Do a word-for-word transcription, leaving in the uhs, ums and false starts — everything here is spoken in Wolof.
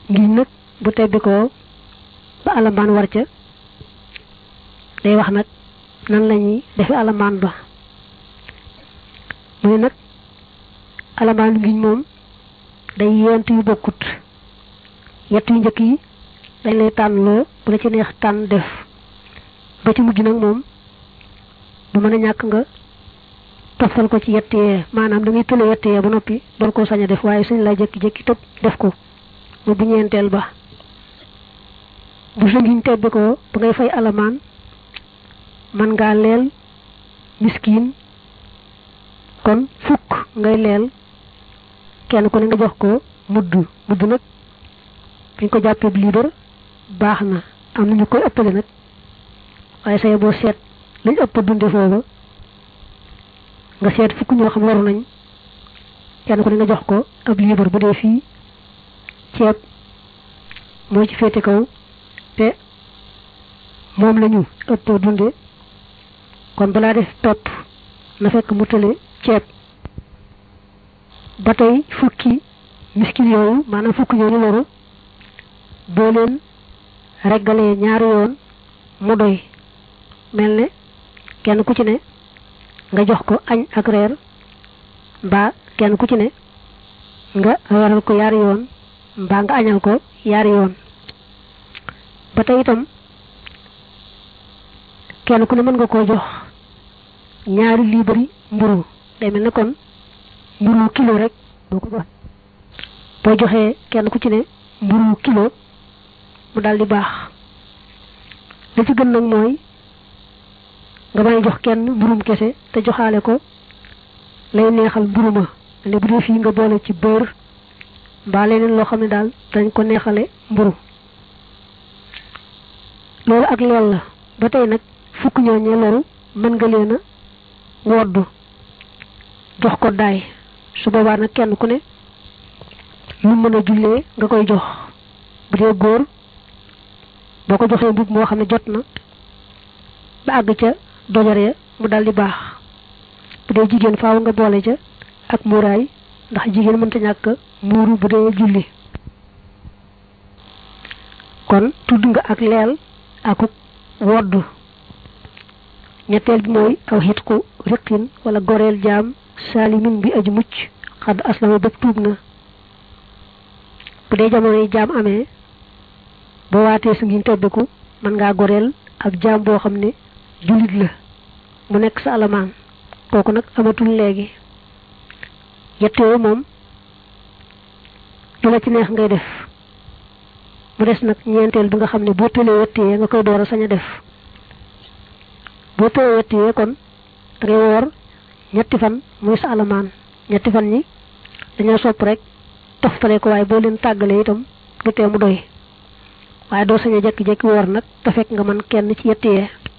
ngiñ nag bu tebbi ko ba alamaan war ca day wax nag nan lañuy defe alamaan ba mu ne nag alamaan ngiñ moom day yent yu bokkut yett yu njëkk yi dañ lay tànnloo bu la ci neex tànn def ba ci mujj nag moom du mën a ñàkk nga toftal ko ci yett yee maanaam da ngay tële yett yee ba noppi door koo sañ a def waaye suñ la jékki-jékki tëb def ko mu bu ñeenteel ba bu sa ngiñ tebbi ko ba ngay fay alamaan man ngaa leel miskiin kon fukk ngay leel kenn ku ne nga jox ko mudd mudd nag biñ ko jàppee bi liibar baax na am nañu koy ëppale nag waaye say boo seet lañ ëpp dunde foofa nga seet fukk ñoo xam waru nañ kenn ku ne nga jox ko ab liibar bu dee fii ceeb moo ci féete kaw te moom lañu ëpp dunde kon balaa def topp na fekk mu tële ceeb ba tey fukki miskin yooyu maanaam fukki ñooñu loru boo leen reggalee ñaari yoon mu doy mel ne kenn ku ci ne nga jox ko añ ak reer mbaa kenn ku ci ne nga reeral ko yaari yoon mbaa nga añal ko yaari yoon ba tey itam kenn ku ne mën nga koo jox ñaari liibari mburu day mel ne kon mburu kilo rek boo ko jox boo joxee kenn ku ci ne mburu kilo mu daldi baax li ci gën nag mooy nga may jox kenn mburum kese te joxaale ko lay neexal mburu ma ne bu dee fii nga boole ci beurre mbaa leneen loo xam ne daal dañ ko neexale mburu loolu ak lool la ba tey nag fukk ñooñee loru mën nga leen a woddu jox ko daay su boobaa nag kenn ku ne lu mën a jullee nga koy jox bu dee góor boo ko joxee mbub moo xam ne jot na ba àgg ca dojare mu daldi baax bu dee jigéen faaw nga boole ca ak muuraay ndax jigéen mënta ñàkk muuru bu dee julli kon tudd nga ak leel akuk woddu ñetteel bi mooy aw xitku riqin wala goreel jaam saalimin bi aju mucc xadd aslama bépp tuub na bu dee jamono yi jaam amee boo waatee su ngi tebbiku mën ngaa goreel ab jaam boo xam ne jullit la mu nekk sa alamaan kooku nag amatul léegi yettee moom du la ci neex ngay def mu des nag ñeenteel bi nga xam ne boo tëlee yettee nga koy door a sañ a def boo tëlee yettee kon da ngay woor ñetti fan muy sa alamaan ñetti fan ñi dañoo sopp rek toftale ko waaye boo leen tàggalee itam du tee mu doy waaye doo sañ a jekki-jekki woor nag te fekk nga mën kenn ci yettee